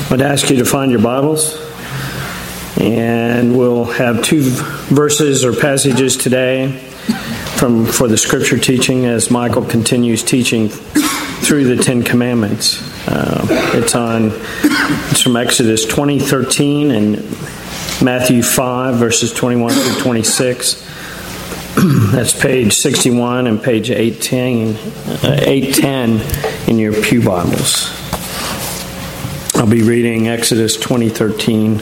I'd ask you to find your Bibles, and we'll have two verses or passages today for the scripture teaching as Michael continues teaching through the Ten Commandments. It's from Exodus 20:13 and Matthew 5 verses 21 through 26. That's page 61 and page 810 in your pew Bibles. I'll be reading Exodus 20:13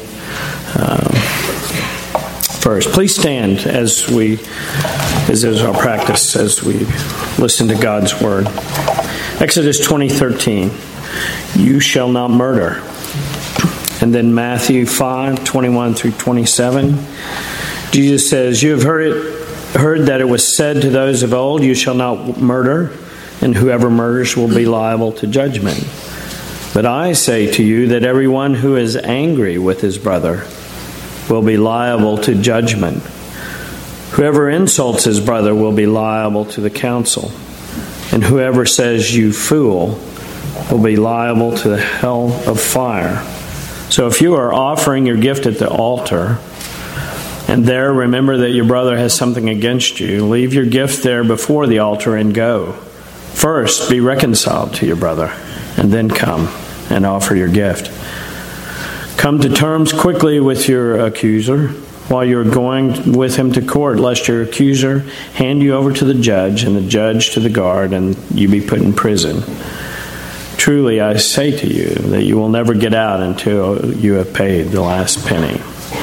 first. Please stand as is our practice as we listen to God's Word. Exodus 20:13. You shall not murder. And then Matthew 5:21 through 27. Jesus says, you have heard that it was said to those of old, you shall not murder, and whoever murders will be liable to judgment. But I say to you that everyone who is angry with his brother will be liable to judgment. Whoever insults his brother will be liable to the council. And whoever says, you fool, will be liable to the hell of fire. So if you are offering your gift at the altar, and there remember that your brother has something against you, leave your gift there before the altar and go. First, be reconciled to your brother, and then come and offer your gift. Come to terms quickly with your accuser while you're going with him to court, lest your accuser hand you over to the judge, and the judge to the guard, and you be put in prison. Truly, I say to you that you will never get out until you have paid the last penny.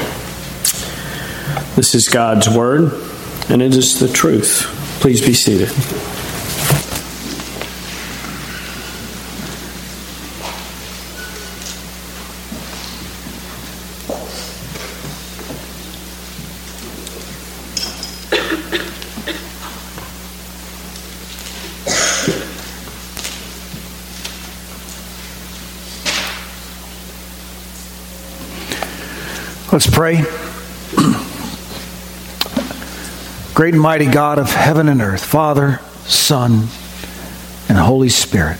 This is God's Word, and it is the truth. Please be seated. Let's pray. Great and mighty God of heaven and earth, Father, Son, and Holy Spirit,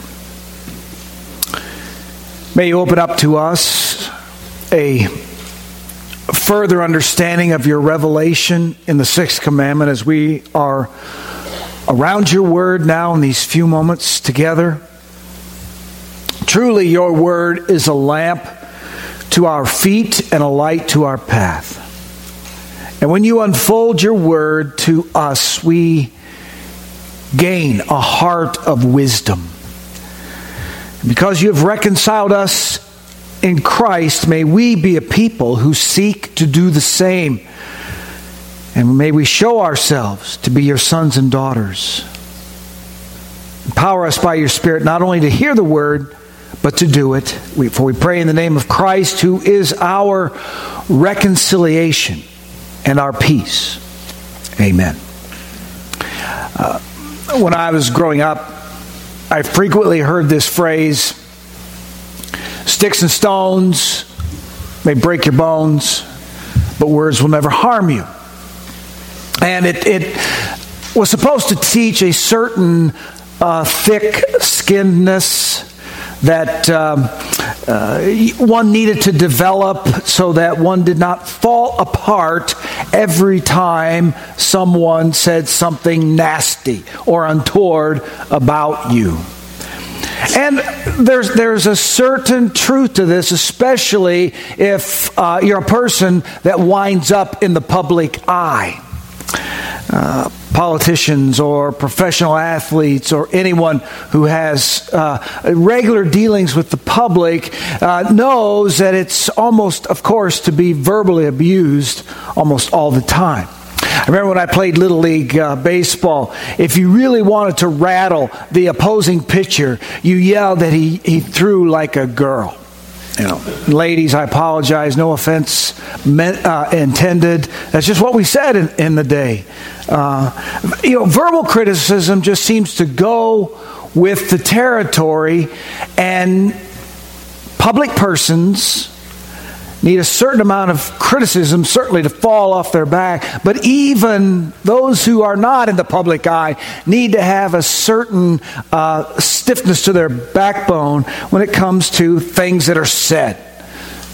may you open up to us a further understanding of your revelation in the sixth commandment as we are around your word now in these few moments together. Truly, your word is a lamp to our feet and a light to our path. And when you unfold your word to us, we gain a heart of wisdom. Because you have reconciled us in Christ, may we be a people who seek to do the same. And may we show ourselves to be your sons and daughters. Empower us by your Spirit not only to hear the word, but to do it. For we pray in the name of Christ, who is our reconciliation and our peace. Amen. When I was growing up, I frequently heard this phrase, sticks and stones may break your bones, but words will never harm you. And it was supposed to teach a certain thick-skinnedness that one needed to develop so that one did not fall apart every time someone said something nasty or untoward about you. And there's a certain truth to this, especially if you're a person that winds up in the public eye. Politicians or professional athletes or anyone who has regular dealings with the public knows that it's almost, of course, to be verbally abused almost all the time. I remember when I played Little League baseball, if you really wanted to rattle the opposing pitcher, you yelled that he threw like a girl. You know, ladies, I apologize. No offense intended. That's just what we said in the day. Verbal criticism just seems to go with the territory, and public persons need a certain amount of criticism, certainly to fall off their back. But even those who are not in the public eye need to have a certain stiffness to their backbone when it comes to things that are said.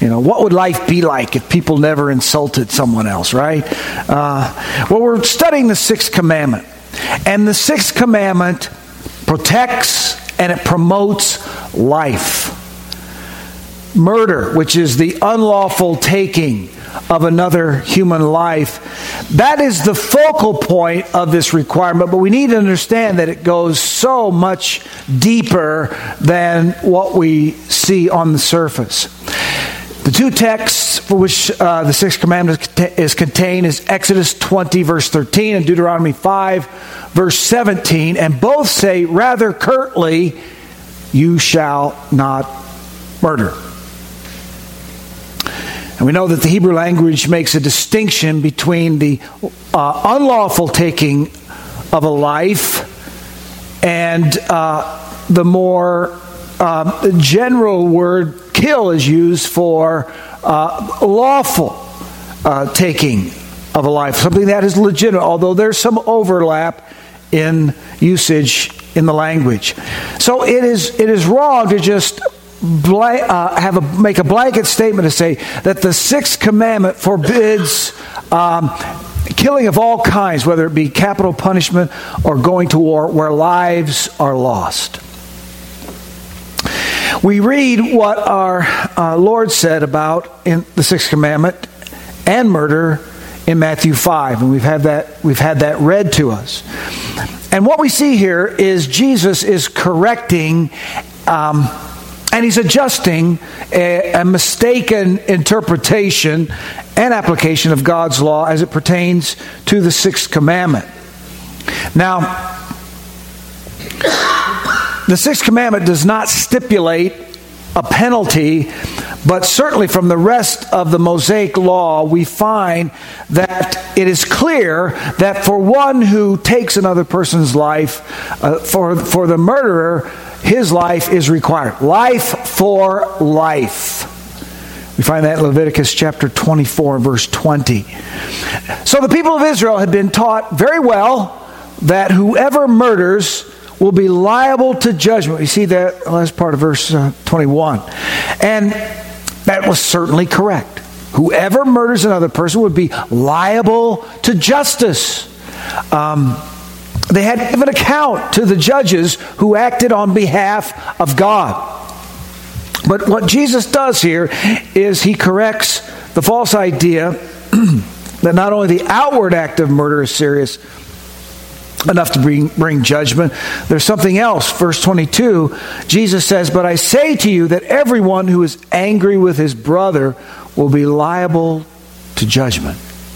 What would life be like if people never insulted someone else, right? We're studying the Sixth Commandment. And the Sixth Commandment protects and it promotes life. Murder, which is the unlawful taking of another human life, that is the focal point of this requirement, but we need to understand that it goes so much deeper than what we see on the surface. The two texts for which the Sixth Commandment is contained is Exodus 20, verse 13, and Deuteronomy 5, verse 17, and both say rather curtly, "You shall not murder." And we know that the Hebrew language makes a distinction between the unlawful taking of a life and the more general word kill is used for lawful taking of a life, something that is legitimate, although there's some overlap in usage in the language. So it is wrong to just make a blanket statement to say that the Sixth Commandment forbids killing of all kinds, whether it be capital punishment or going to war, where lives are lost. We read what our Lord said about in the Sixth Commandment and murder in Matthew 5, and we've had that read to us. And what we see here is Jesus is correcting and he's adjusting a mistaken interpretation and application of God's law as it pertains to the Sixth Commandment. Now, the Sixth Commandment does not stipulate a penalty, but certainly from the rest of the Mosaic law, we find that it is clear that for one who takes another person's life, for the murderer, his life is required. Life for life. We find that in Leviticus chapter 24, verse 20. So the people of Israel had been taught very well that whoever murders will be liable to judgment. You see that last part of verse 21. And that was certainly correct. Whoever murders another person would be liable to justice. They had to give an account to the judges who acted on behalf of God. But what Jesus does here is he corrects the false idea that not only the outward act of murder is serious enough to bring judgment, there's something else. Verse 22, Jesus says, "But I say to you that everyone who is angry with his brother will be liable to judgment."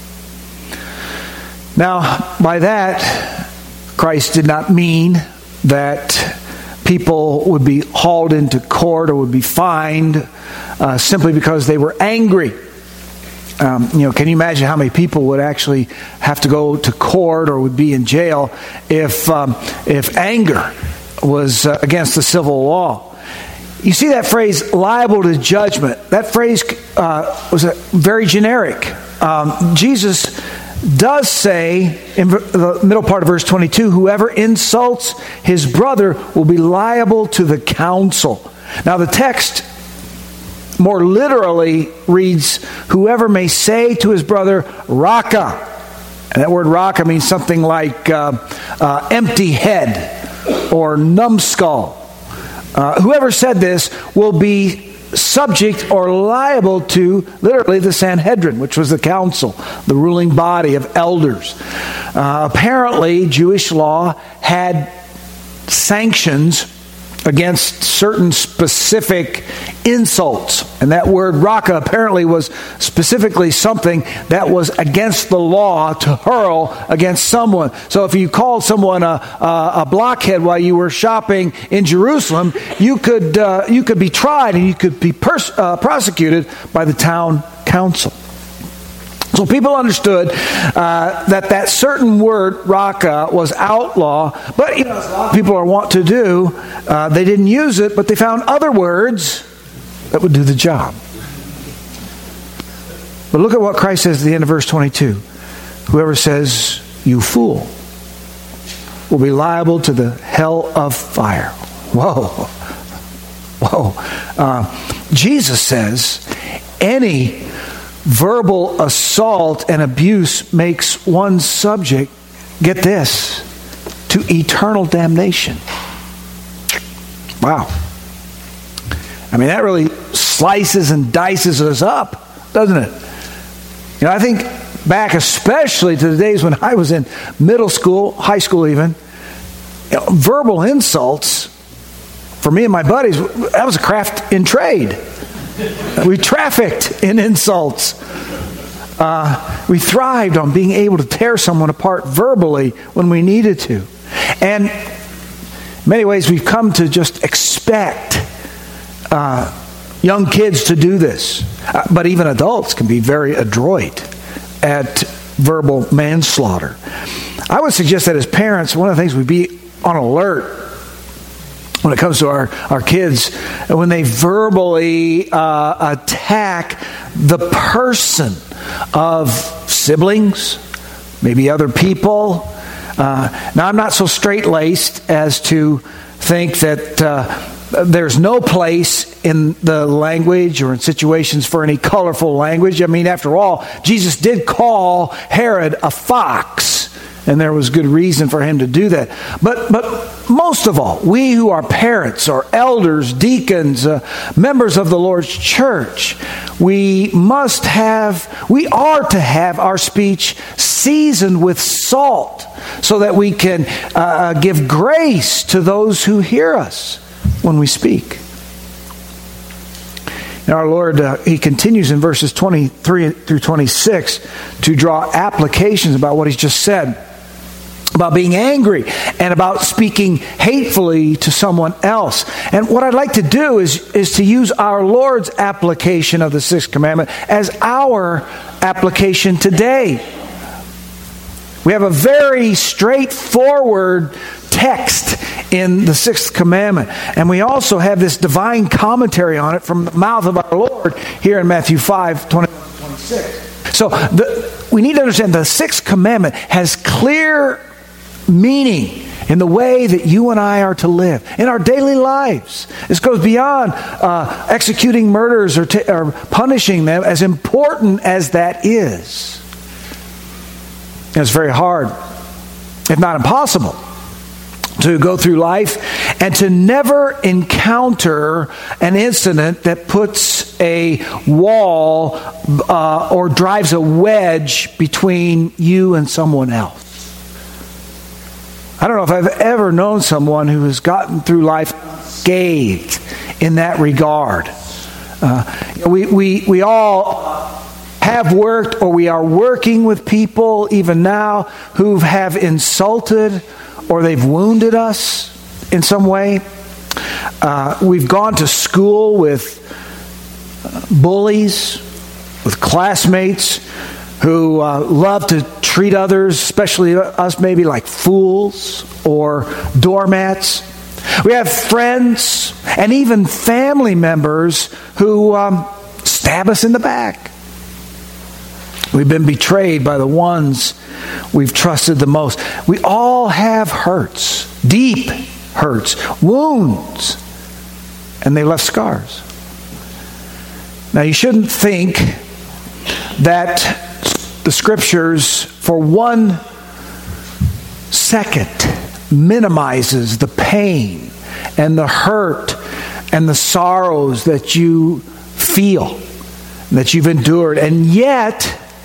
Now, by that, Christ did not mean that people would be hauled into court or would be fined simply because they were angry. Can you imagine how many people would actually have to go to court or would be in jail if anger was against the civil law? You see that phrase, liable to judgment. That phrase was very generic. Jesus does say in the middle part of verse 22, whoever insults his brother will be liable to the council. Now the text more literally reads, whoever may say to his brother, Raka. And that word Raka means something like empty head or numbskull. Whoever said this will be subject or liable to literally the Sanhedrin, which was the council, the ruling body of elders. Apparently, Jewish law had sanctions against certain specific insults. And that word raka apparently was specifically something that was against the law to hurl against someone. So if you called someone a blockhead while you were shopping in Jerusalem, you could be tried and you could be prosecuted by the town council. So people understood that certain word, raka, was outlaw, but as a lot of people are wont to do, they didn't use it, but they found other words that would do the job. But look at what Christ says at the end of verse 22. Whoever says, you fool, will be liable to the hell of fire. Whoa. Jesus says, any verbal assault and abuse makes one subject, get this, to eternal damnation. Wow. I mean, that really slices and dices us up, doesn't it? You know, I think back especially to the days when I was in middle school, high school even, you know, verbal insults, for me and my buddies, that was a craft in trade. We trafficked in insults. We thrived on being able to tear someone apart verbally when we needed to. And in many ways, we've come to just expect young kids to do this. But even adults can be very adroit at verbal manslaughter. I would suggest that as parents, one of the things we'd be on alert when it comes to our kids, when they verbally attack the person of siblings, maybe other people. Now, I'm not so straight-laced as to think that there's no place in the language or in situations for any colorful language. I mean, after all, Jesus did call Herod a fox, and there was good reason for him to do that. But most of all, we who are parents or elders, deacons, members of the Lord's church, we are to have our speech seasoned with salt so that we can give grace to those who hear us when we speak. Now our Lord, He continues in verses 23 through 26 to draw applications about what He's just said, about being angry and about speaking hatefully to someone else. And what I'd like to do is to use our Lord's application of the sixth commandment as our application today. We have a very straightforward text in the sixth commandment. And we also have this divine commentary on it from the mouth of our Lord here in Matthew 5, 21-26. So we need to understand the sixth commandment has clear meaning in the way that you and I are to live in our daily lives. This goes beyond executing murders or punishing them, as important as that is. And it's very hard, if not impossible, to go through life and to never encounter an incident that puts a wall or drives a wedge between you and someone else. I don't know if I've ever known someone who has gotten through life unscathed in that regard. We all have worked or we are working with people even now who have insulted or they've wounded us in some way. We've gone to school with bullies, with classmates who love to treat others, especially us, maybe like fools or doormats. We have friends and even family members who stab us in the back. We've been betrayed by the ones we've trusted the most. We all have hurts, deep hurts, wounds, and they left scars. Now, you shouldn't think that the Scriptures for 1 second minimizes the pain and the hurt and the sorrows that you feel, that you've endured. And yet,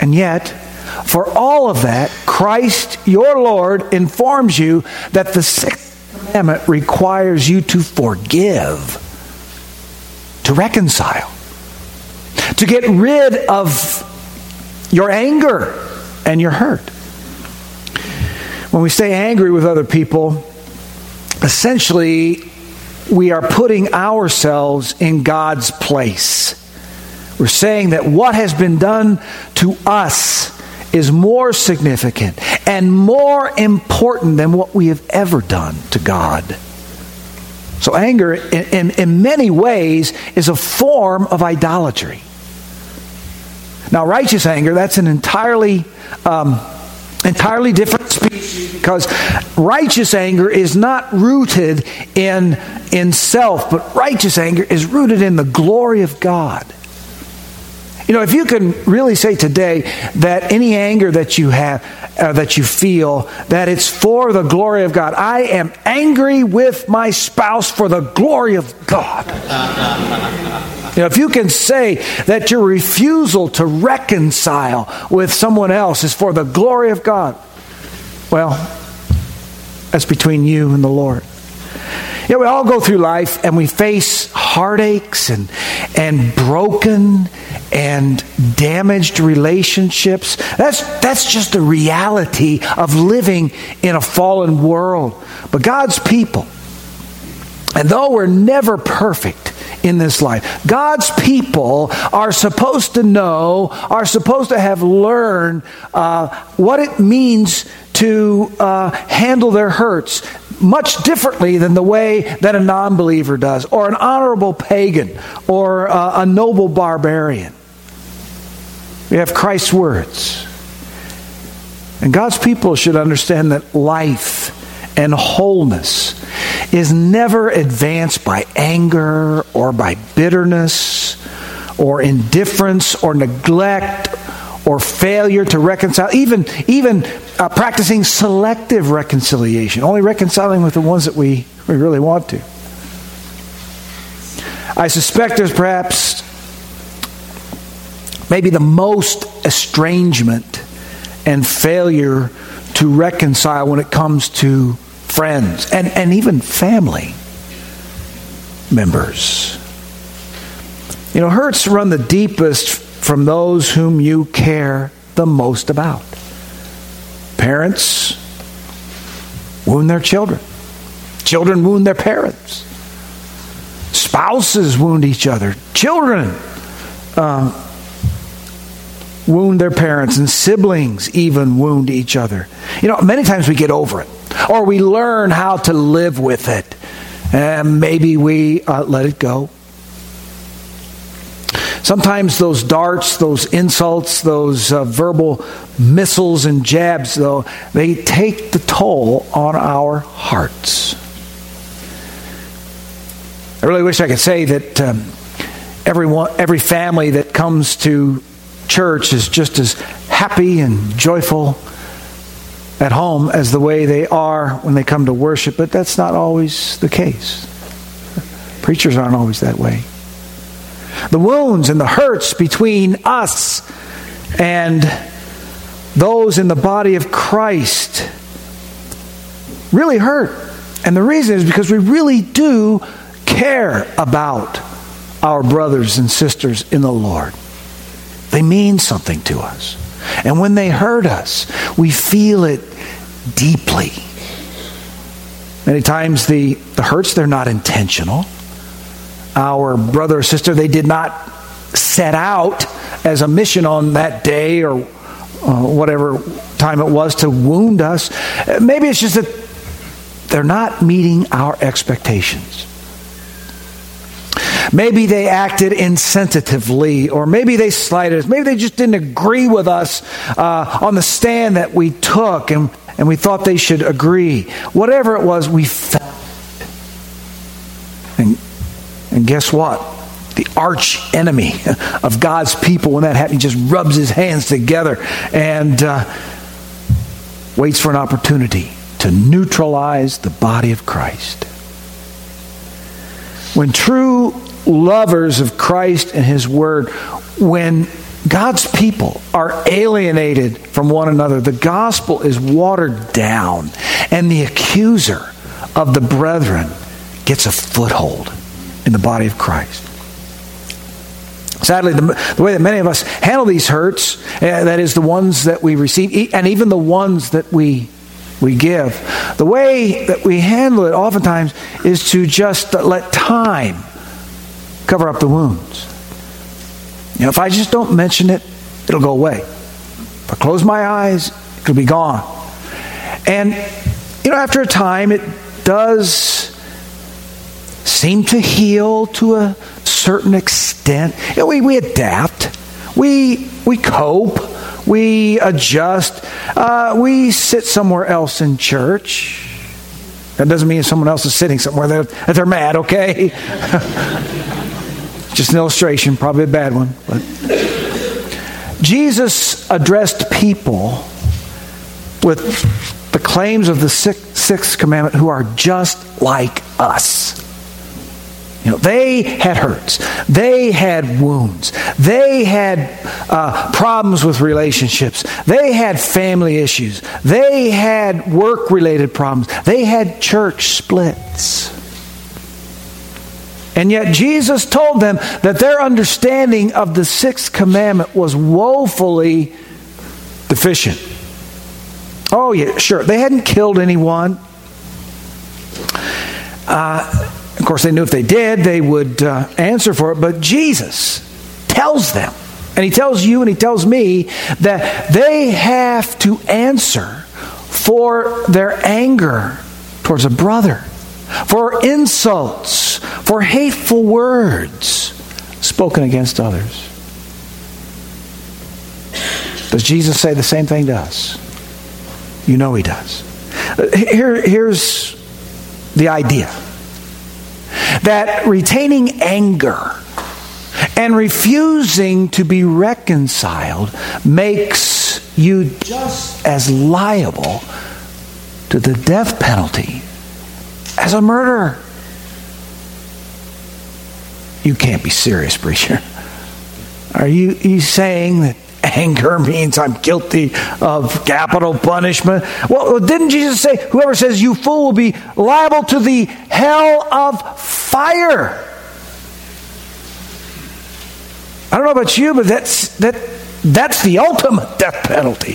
for all of that, Christ, your Lord, informs you that the sixth commandment requires you to forgive, to reconcile, to get rid of your anger and your hurt. When we stay angry with other people, essentially we are putting ourselves in God's place. We're saying that what has been done to us is more significant and more important than what we have ever done to God. So anger, in many ways, is a form of idolatry. Now, righteous anger, that's an entirely different species, because righteous anger is not rooted in self, but righteous anger is rooted in the glory of God. If you can really say today that any anger that you have, that you feel, that it's for the glory of God. I am angry with my spouse for the glory of God. If you can say that your refusal to reconcile with someone else is for the glory of God, well, that's between you and the Lord. We all go through life and we face heartaches and broken and damaged relationships. That's just the reality of living in a fallen world. But God's people, and though we're never perfect in this life, God's people are supposed to know, are supposed to have learned what it means to handle their hurts much differently than the way that a non-believer does, or an honorable pagan, or a noble barbarian. We have Christ's words. And God's people should understand that life and wholeness is never advanced by anger or by bitterness or indifference or neglect or failure to reconcile, even practicing selective reconciliation, only reconciling with the ones that we really want to. I suspect there's perhaps maybe the most estrangement and failure to reconcile when it comes to friends and even family members. Hurts run the deepest from those whom you care the most about. Parents wound their children. Children wound their parents. Spouses wound each other. Children wound their parents, and siblings even wound each other. Many times we get over it, or we learn how to live with it, and maybe we let it go. Sometimes those darts, those insults, those verbal missiles and jabs, though, they take the toll on our hearts. I really wish I could say that every family that comes to church is just as happy and joyful at home as the way they are when they come to worship, but that's not always the case. Preachers aren't always that way. The wounds and the hurts between us and those in the body of Christ really hurt. And the reason is because we really do care about our brothers and sisters in the Lord. They mean something to us. And when they hurt us, we feel it deeply. Many times the hurts, they're not intentional. Our brother or sister, they did not set out as a mission on that day or whatever time it was to wound us. Maybe it's just that they're not meeting our expectations. Maybe they acted insensitively, or maybe they slighted us. Maybe they just didn't agree with us on the stand that we took, and we thought they should agree. Whatever it was, we felt it. And guess what? The arch enemy of God's people, when that happens, he just rubs his hands together and waits for an opportunity to neutralize the body of Christ. When true lovers of Christ and His Word, when God's people are alienated from one another, the gospel is watered down, and the accuser of the brethren gets a foothold in the body of Christ. Sadly, the way that many of us handle these hurts, that is the ones that we receive, and even the ones that we give, the way that we handle it oftentimes is to just let time cover up the wounds. If I just don't mention it, it'll go away. If I close my eyes, it'll be gone. And, after a time, it does seem to heal to a certain extent. We adapt. We cope. We adjust. We sit somewhere else in church. That doesn't mean someone else is sitting somewhere that they're mad, okay? Just an illustration, probably a bad one. But Jesus addressed people with the claims of the sixth commandment who are just like us. They had hurts. They had wounds. They had problems with relationships. They had family issues. They had work-related problems. They had church splits. And yet Jesus told them that their understanding of the sixth commandment was woefully deficient. Oh, yeah, sure. They hadn't killed anyone. Of course, they knew if they did, they would answer for it. But Jesus tells them, and He tells you and He tells me, that they have to answer for their anger towards a brother, for insults, for hateful words spoken against others. Does Jesus say the same thing to us? You know He does. Here's the idea. That retaining anger and refusing to be reconciled makes you just as liable to the death penalty as a murderer. You can't be serious, preacher. Are you saying that anger means I'm guilty of capital punishment? Well, didn't Jesus say, whoever says you fool will be liable to the hell of fire? I don't know about you, but that's the ultimate death penalty.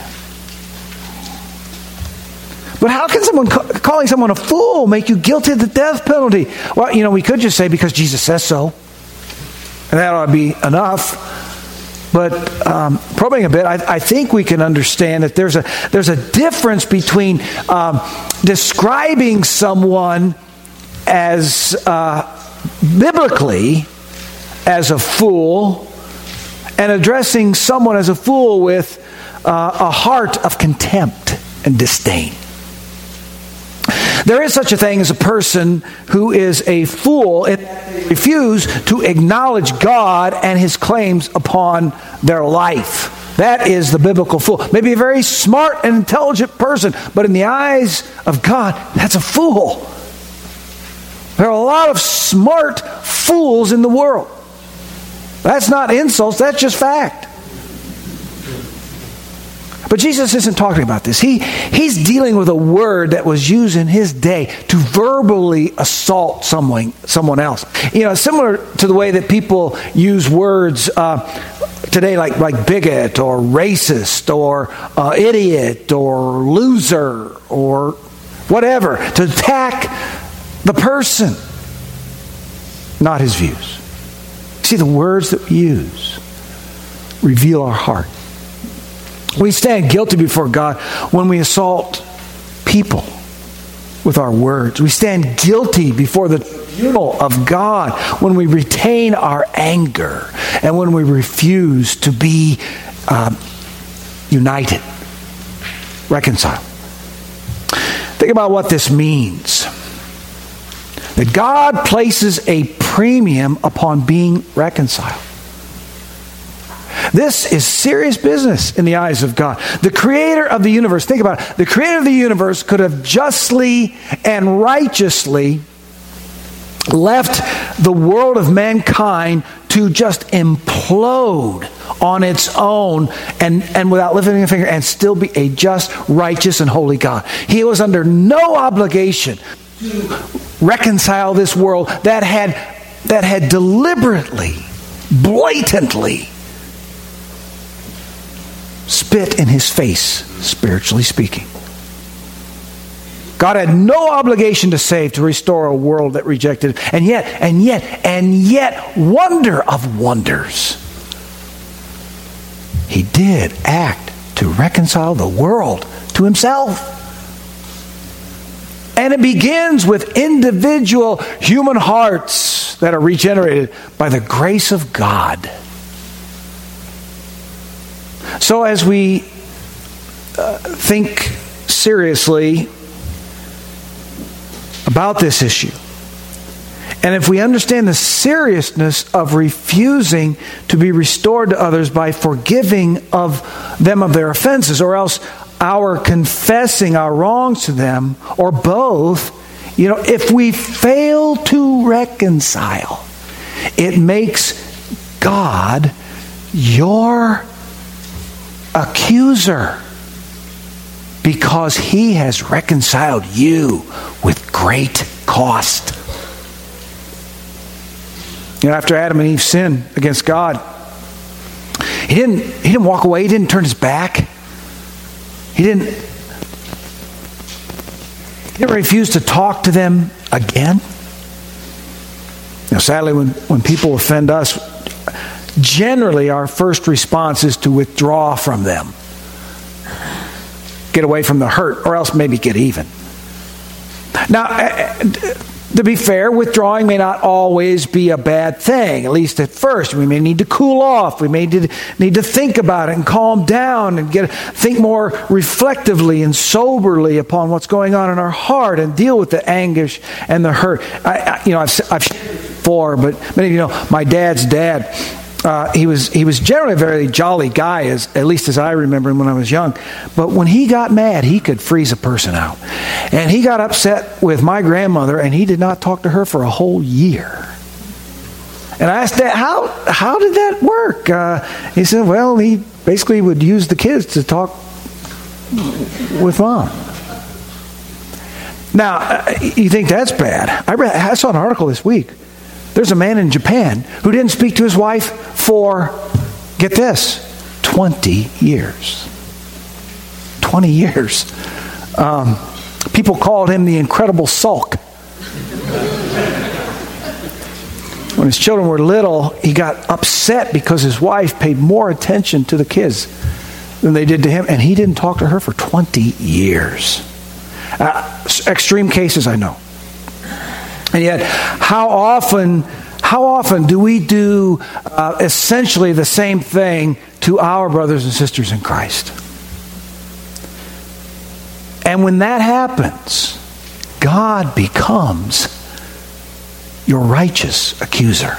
But how can someone calling someone a fool make you guilty of the death penalty? Well, we could just say because Jesus says so, and that ought to be enough. But probing a bit, I think we can understand that there's a difference between describing someone as biblically as a fool and addressing someone as a fool with a heart of contempt and disdain. There is such a thing as a person who is a fool and refuse to acknowledge God and His claims upon their life. That is the biblical fool. Maybe a very smart and intelligent person, but in the eyes of God, that's a fool. There are a lot of smart fools in the world. That's not insults, that's just fact. But Jesus isn't talking about this. He's dealing with a word that was used in His day to verbally assault someone else. Similar to the way that people use words today like bigot or racist or idiot or loser or whatever, to attack the person, not his views. See, the words that we use reveal our heart. We stand guilty before God when we assault people with our words. We stand guilty before the tribunal of God when we retain our anger and when we refuse to be united, reconciled. Think about what this means. That God places a premium upon being reconciled. This is serious business in the eyes of God. The creator of the universe, think about it. The creator of the universe could have justly and righteously left the world of mankind to just implode on its own and without lifting a finger and still be a just, righteous, and holy God. He was under no obligation to reconcile this world that had deliberately, blatantly spit in His face, spiritually speaking. God had no obligation to save, to restore a world that rejected it. And yet, wonder of wonders, He did act to reconcile the world to Himself. And it begins with individual human hearts that are regenerated by the grace of God. So as we think seriously about this issue, And if we understand the seriousness of refusing to be restored to others by forgiving of them of their offenses, or else our confessing our wrongs to them, or both, if we fail to reconcile, it makes God your accuser, because He has reconciled you with great cost. After Adam and Eve sinned against God, He didn't walk away. He didn't turn His back. He didn't refuse to talk to them again. Sadly, when people offend us, generally our first response is to withdraw from them. Get away from the hurt, or else maybe get even. Now, to be fair, withdrawing may not always be a bad thing, at least at first. We may need to cool off. We may need to think about it and calm down and think more reflectively and soberly upon what's going on in our heart and deal with the anguish and the hurt. I've shared before, but many of you know my dad's dad. He was generally a very jolly guy, at least as I remember him when I was young. But when he got mad, he could freeze a person out. And he got upset with my grandmother, and he did not talk to her for a whole year. And I asked Dad, how did that work? He said, well, he basically would use the kids to talk with Mom. Now, you think that's bad. I saw an article this week. There's a man in Japan who didn't speak to his wife for, get this, 20 years. 20 years. People called him the Incredible Sulk. When his children were little, he got upset because his wife paid more attention to the kids than they did to him, and he didn't talk to her for 20 years. Extreme cases, I know. And yet, how often do we do essentially the same thing to our brothers and sisters in Christ? And when that happens, God becomes your righteous accuser.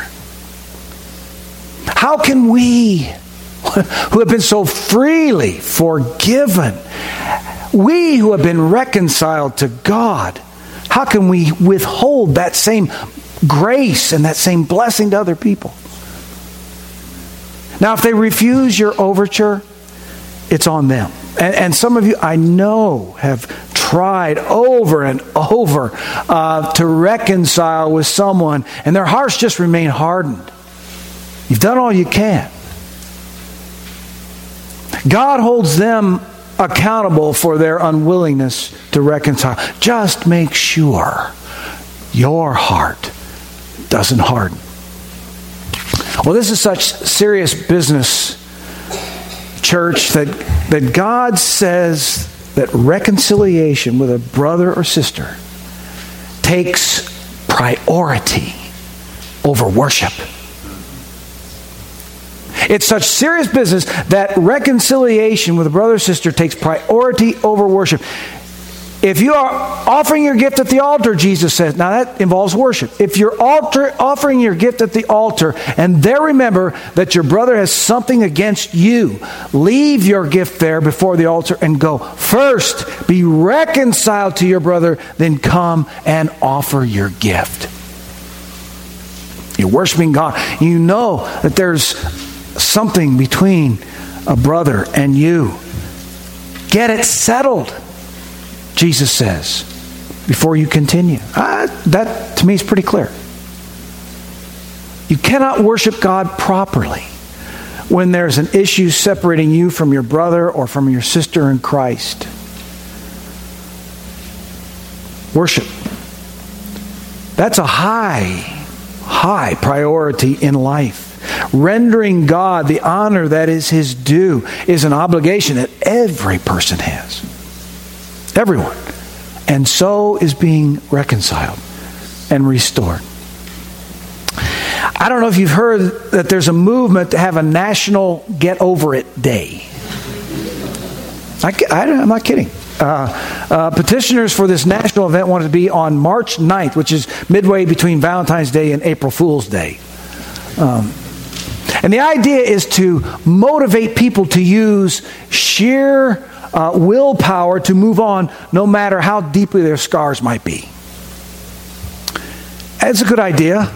How can we, who have been so freely forgiven, we who have been reconciled to God, how can we withhold that same grace and that same blessing to other people? Now, if they refuse your overture, it's on them. And some of you, I know, have tried over and over to reconcile with someone, and their hearts just remain hardened. You've done all you can. God holds them accountable for their unwillingness to reconcile. Just make sure your heart doesn't harden. Well, this is such serious business, church, that God says that reconciliation with a brother or sister takes priority over worship. It's such serious business that reconciliation with a brother or sister takes priority over worship. If you are offering your gift at the altar, Jesus says, now that involves worship. If you're offering your gift at the altar and there remember that your brother has something against you, leave your gift there before the altar and go. First, be reconciled to your brother, then come and offer your gift. You're worshiping God. You know that there's something between a brother and you. Get it settled, Jesus says, before you continue. That, to me, is pretty clear. You cannot worship God properly when there's an issue separating you from your brother or from your sister in Christ. Worship. That's a high priority in life. Rendering God the honor that is His due is an obligation that every person has. Everyone. And so is being reconciled and restored. I don't know if you've heard that there's a movement to have a national Get Over It Day. I'm not kidding. petitioners for this national event wanted to be on March 9th, which is midway between Valentine's Day and April Fool's Day. And the idea is to motivate people to use sheer willpower to move on, no matter how deeply their scars might be. It's a good idea.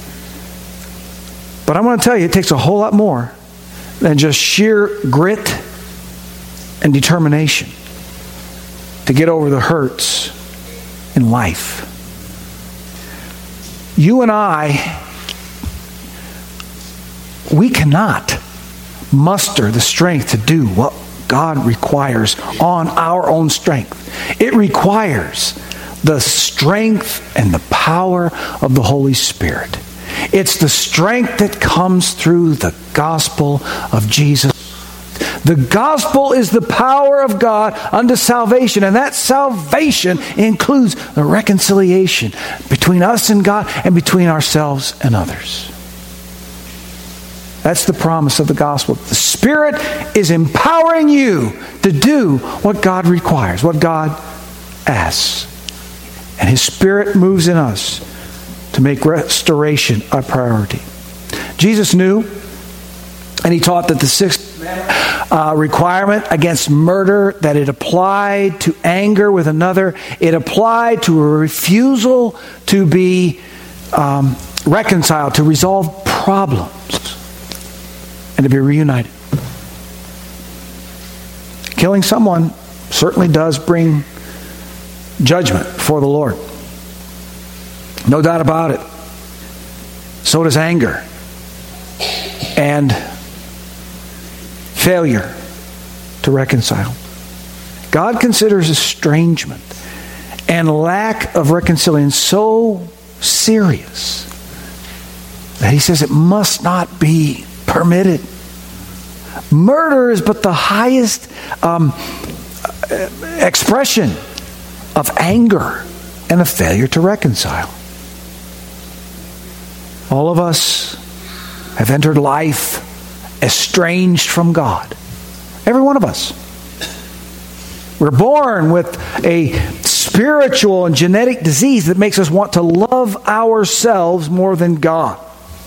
But I want to tell you, it takes a whole lot more than just sheer grit and determination to get over the hurts in life. You and I, we cannot muster the strength to do what God requires on our own strength. It requires the strength and the power of the Holy Spirit. It's the strength that comes through the gospel of Jesus. The gospel is the power of God unto salvation, and that salvation includes the reconciliation between us and God and between ourselves and others. That's the promise of the gospel. The Spirit is empowering you to do what God requires, what God asks. And His Spirit moves in us to make restoration a priority. Jesus knew, and He taught that the sixth requirement against murder, that it applied to anger with another. It applied to a refusal to be reconciled, to resolve problems, and to be reunited. Killing someone certainly does bring judgment before the Lord. No doubt about it. So does anger and failure to reconcile. God considers estrangement and lack of reconciliation so serious that He says it must not be permitted. Murder is but the highest expression of anger and a failure to reconcile. All of us have entered life estranged from God. Every one of us. We're born with a spiritual and genetic disease that makes us want to love ourselves more than God.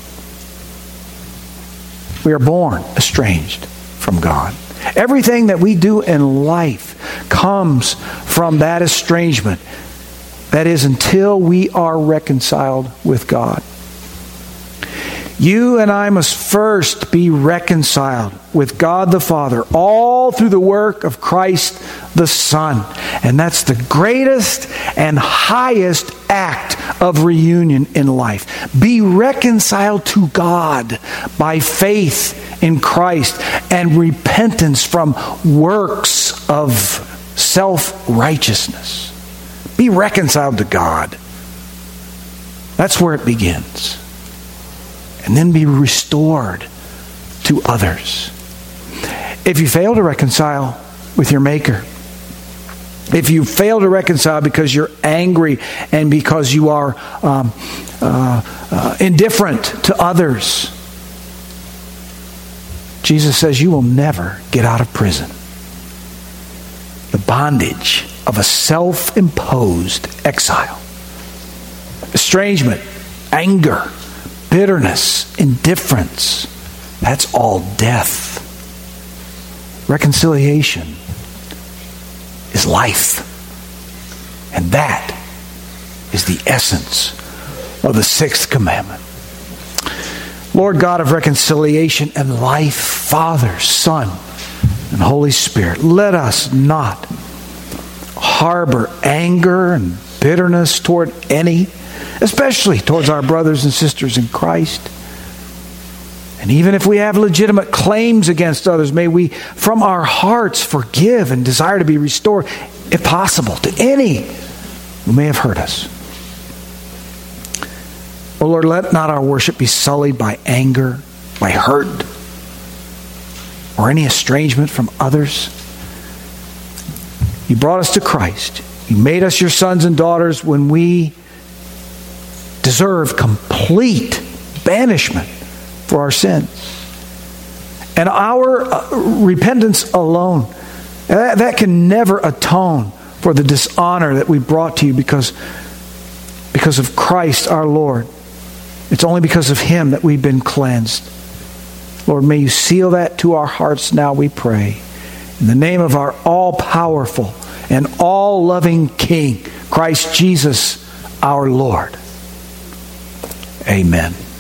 We are born estranged from God. Everything that we do in life comes from that estrangement. That is, until we are reconciled with God. You and I must first be reconciled with God the Father, all through the work of Christ the Son. And that's the greatest and highest act of reunion in life. Be reconciled to God by faith in Christ and repentance from works of self-righteousness. Be reconciled to God. That's where it begins. And then be restored to others. If you fail to reconcile with your Maker, if you fail to reconcile because you're angry and because you are indifferent to others, Jesus says you will never get out of prison. The bondage of a self-imposed exile. Estrangement, anger, bitterness, indifference, that's all death. Reconciliation is life. And that is the essence of the sixth commandment. Lord God of reconciliation and life, Father, Son, and Holy Spirit, let us not harbor anger and bitterness toward any, especially towards our brothers and sisters in Christ. And even if we have legitimate claims against others, may we from our hearts forgive and desire to be restored, if possible, to any who may have hurt us. Oh Lord, let not our worship be sullied by anger, by hurt, or any estrangement from others. You brought us to Christ. You made us your sons and daughters when we deserve complete banishment for our sins. And our repentance alone That can never atone for the dishonor that we brought to you because of Christ our Lord. It's only because of Him that we've been cleansed. Lord, may you seal that to our hearts now, we pray. In the name of our all-powerful and all-loving King, Christ Jesus our Lord. Amen.